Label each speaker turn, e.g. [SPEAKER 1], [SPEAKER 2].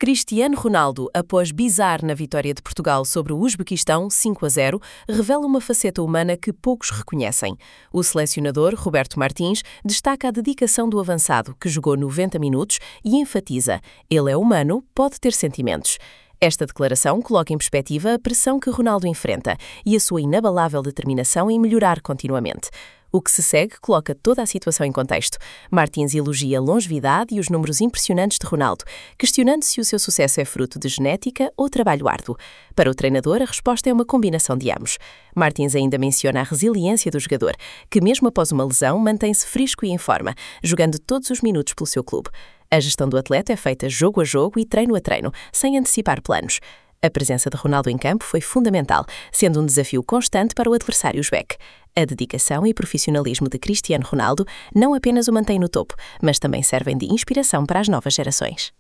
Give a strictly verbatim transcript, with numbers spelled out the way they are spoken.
[SPEAKER 1] Cristiano Ronaldo, após bizar na vitória de Portugal sobre o Uzbequistão cinco a zero, revela uma faceta humana que poucos reconhecem. O selecionador, Roberto Martins, destaca a dedicação do avançado, que jogou noventa minutos, e enfatiza: ele é humano, pode ter sentimentos. Esta declaração coloca em perspectiva a pressão que Ronaldo enfrenta e a sua inabalável determinação em melhorar continuamente. O que se segue coloca toda a situação em contexto. Martins elogia a longevidade e os números impressionantes de Ronaldo, questionando se o seu sucesso é fruto de genética ou trabalho árduo. Para o treinador, a resposta é uma combinação de ambos. Martins ainda menciona a resiliência do jogador, que mesmo após uma lesão mantém-se fresco e em forma, jogando todos os minutos pelo seu clube. A gestão do atleta é feita jogo a jogo e treino a treino, sem antecipar planos. A presença de Ronaldo em campo foi fundamental, sendo um desafio constante para o adversário uzbeque. A dedicação e profissionalismo de Cristiano Ronaldo não apenas o mantém no topo, mas também servem de inspiração para as novas gerações.